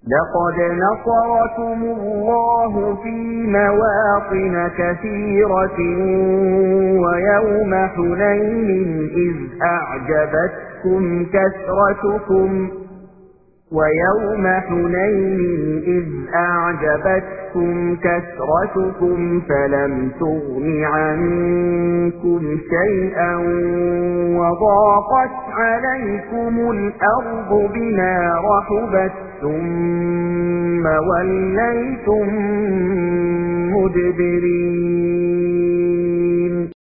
لقد نصركم الله في مواطن كثيرة ويوم حنين إذ أعجبتكم كثرتكم فلم تغن عنكم شيئا وضاقت عليكم الأرض بما رحبت ثم وليتم مدبرين